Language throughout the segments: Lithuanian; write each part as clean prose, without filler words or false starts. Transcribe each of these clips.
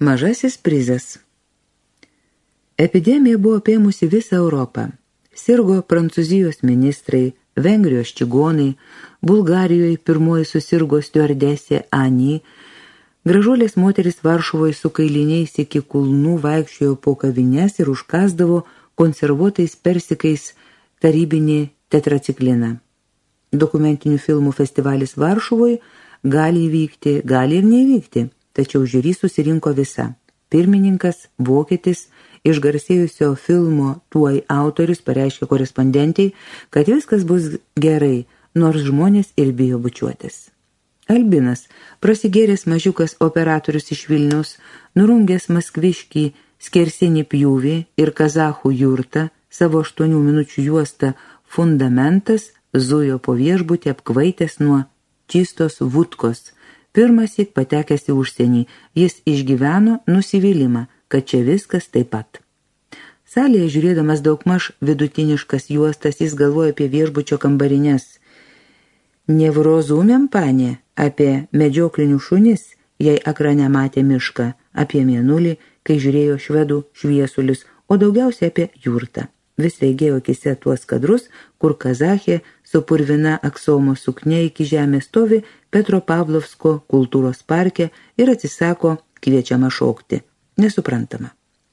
Mažasis prizas. Epidemija buvo apėmusi visą Europą. Sirgo Prancūzijos ministrai, Vengrijos čigonai, Bulgarijoje pirmoji susirgo stiuardesė Ani, gražuolės moteris Varšuvoje su kailiniais iki kulnų vaikščiojo po kavines ir užkasdavo konservuotais persikais tarybinį tetracikliną. Dokumentinių filmų festivalis Varšuvoje gali įvykti, gali ir neįvykti, tačiau žiūri susirinko visa. Pirmininkas, vokietis, išgarsėjusio filmo Tuoj autorius pareiškė korespondentei, kad viskas bus gerai, nors žmonės ir bijo bučiuotis. Albinas, prasigėręs mažiukas operatorius iš Vilniaus, nurungęs maskviškį skersinį pjūvį ir kazachų jurtą, savo 8 minučių juostą Fundamentas, zujo po viešbutį apkvaitęs nuo čistos vudkos. Pirmąsyk patekęs į užsienį, jis išgyveno nusivylimą, kad čia viskas taip pat. Salėje žiūrėdamas daugmaž vidutiniškas juostas, jis galvoja apie viešbučio kambarines. Nevrozumėm, panė, apie medžioklinių šunis, jei ekrane matė mišką, apie mėnulį, kai žiūrėjo švedų šviesulius, o daugiausiai apie jurtą. Vis regėjo akise tuos kadrus, kur kazachė su purvina aksomo sukne iki žemės stovi Petropavlovsko kultūros parke ir atsisako kviečiama šokti. Nesuprantama.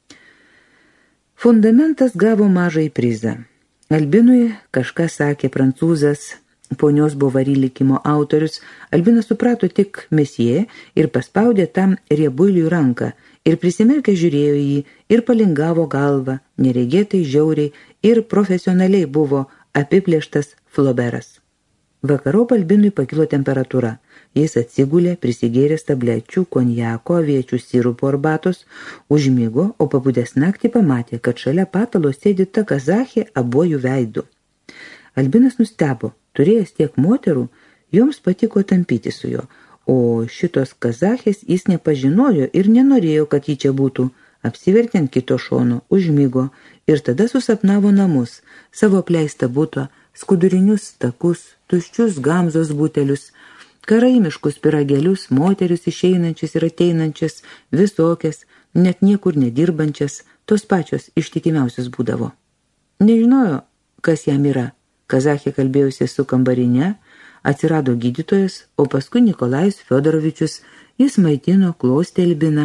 Fundamentas gavo mažai prizą. Albinui kažką sakė prancūzas, ponios Bovary likimo autorius. Albinas suprato tik mesie ir paspaudė tam riebuiliui ranką ir prisimerkė žiūrėjo jį ir palingavo galvą, neregėtai žiauriai ir profesionaliai buvo apiplėštas Flauberas. Vakarop Albinui pakilo temperatūra. Jis atsigulė, prisigėręs tablečių, konjako, aviečių sirupo arbatos, užmigo, o pabudęs naktį pamatė, kad šalia patalo sėdi ta kazachė abuojų veidų. Albinas nustebo, turėjęs tiek moterų, joms patiko tampyti su juo, o šitos kazachės jis nepažinojo ir nenorėjo, kad jį čia būtų. Apsivertė ant kito šono, užmigo ir tada susapnavo namus, savo apleistą butą, skudurinius takus, tuščius gamzos butelius, karaimiškus pyragėlius, moteris išeinančias ir ateinančias, visokias, net niekur nedirbančias, tos pačios ištikimiausios būdavo. Nežinojo, kas jam yra. Kazachė kalbėjusi su kambarine, atsirado gydytojas, o paskui Nikolajus Fiodorovičius, jis maitino, klostė Albiną.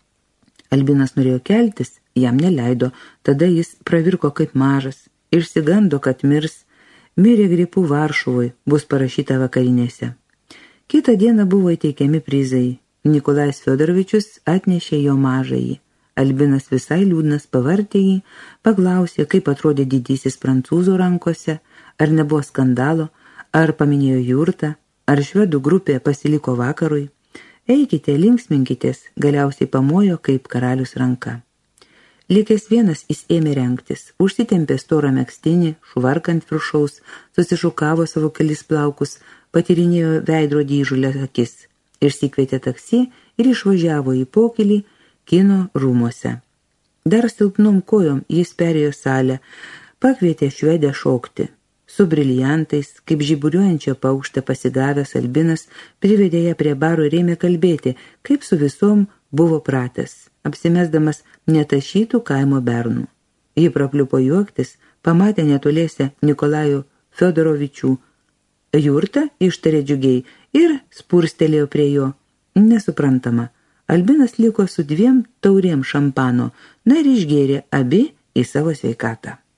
Albinas norėjo keltis, jam neleido, tada jis pravirko kaip mažas, išsigando, kad mirs, mirė gripu Varšuvoj, bus parašyta vakarinėse. Kitą dieną buvo įteikiami prizai. Nikolajus Fiodorovičius atnešė jo mažąjį. Albinas visai liūdnas pavartė jį, paklausė, kaip atrodė didysis prancūzų rankose, ar nebuvo skandalo, ar paminėjo jurtą, ar švedų grupė pasiliko vakarui. Eikite, linksminkitės, galiausiai pamojo kaip karalius ranka. Likęs vienas jis ėmė rengtis, užsitempė storą megztinį, švarkant viršaus, susišukavo savo kelis plaukus, patyrinėjo veidrodį įžulę akis, išsikvietė taksi ir išvažiavo į pokylį kino rūmuose. Dar silpnom kojom jis perėjo salę, pakvietė švedę šokti. Su briliantais, kaip žiburiuojančio paukštę pasigavęs Albinas, privedė ją prie baro ir ėmė kalbėti, kaip su visom buvo pratęs, apsimesdamas netašytų kaimo bernų. Ji prapliupo juoktis, pamatė netoliese Nikolajų Fiodorovičių jurtą, ištarė džiugiai ir spurstelėjo prie jo. Nesuprantama. Albinas liko su 2 taurėm šampano, na ir išgėrė abi į savo sveikatą.